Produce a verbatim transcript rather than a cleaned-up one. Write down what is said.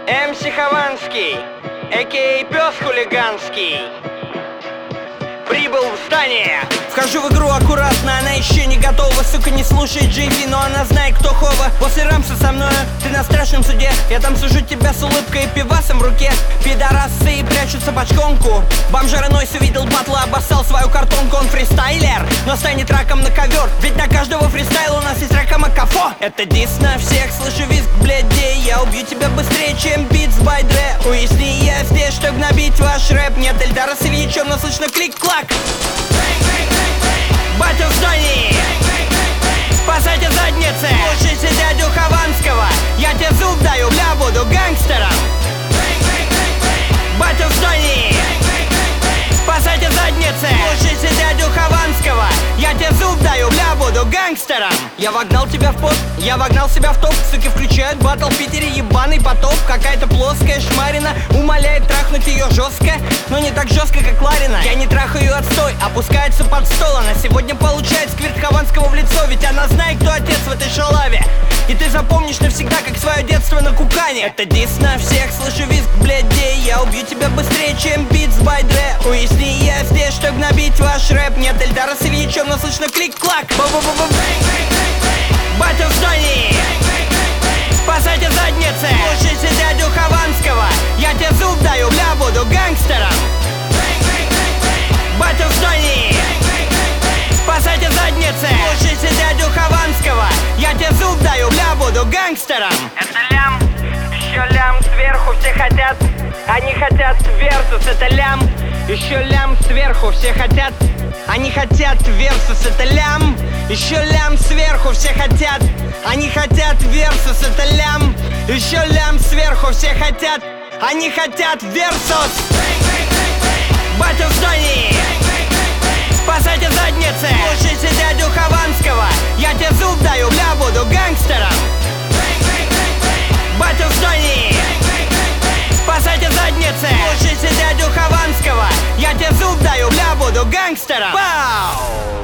эм си Хованский, а ка а Пес Хулиганский, прибыл в здание. Вхожу в игру аккуратно, она еще не готова. Сука, не слушает джей ви, но она знает, кто Хова. После рамса со мной, ты на страшном суде. Я там сужу тебя с улыбкой и пивасом в руке. Пидорасы прячутся бочконку. Бомжара Нойс увидел батла, обоссал свою картонку. Он фристайлер, но станет раком на ковер. Ведь на каждого фристайла у нас есть рака Макафо. Это дис на всех, слышу визг блядей. Я убью тебя быстрее, чем битс бай Дре. Уясни, я здесь, чтобы набить ваш рэп. Нет Эльдара с Ильичем, но слышно клик-клак. Батя в здании, спасайте задницы. Слушайте дядю Хованского, я тебе зуб даю, бля, буду гангстером. Батя в здании, спасайте задницы. Слушайте дядю Хованского, я тебе зуб даю, бля, буду гангстером. Я вогнал тебя в пост, я вогнал себя в топ. Суки включают батл в Питере, ебаный потоп. Какая-то плоская шмарина умоляет трахнуть ее жестко, но не так жестко, как Ларина. Я не трахаю ее отстой, опускается под стол. Она сегодня получает сквирт Хованского в лицо. Ведь она знает, кто отец в этой шалаве. И ты запомнишь навсегда, как свое детство на кукане. Это дис на всех, слышу визг блядей. Я убью тебя быстрее, чем битс бай Дре. Уясни, я здесь, чтобы набить ваш рэп. Нет Эльдара с Ильичем, но слышно клик-клак. Батя в здании, спасайте задницы. Слушайте дядю Хованского, я тебе зуб даю, бля, буду гангстером. Батя в здании, спасайте задницы. Слушайте дядю Хованского, я тебе зуб даю, бля, буду гангстером. Это лям, еще лям сверху, все хотят, они хотят версус. Это лям, еще лям сверху, все хотят, они хотят версус. Это лям, еще лям сверху, все хотят, они хотят версус. Это лям, еще лям сверху, все хотят, они хотят версус. Батя в здании, спасайте задницы. Слушайте дядю Хованского, я тебе зуб даю, бля, буду гангстером. Батя в здании, спасайте задницы. Слушайте дядю Хованского, я тебе зуб даю, бля, буду гангстером. Пау!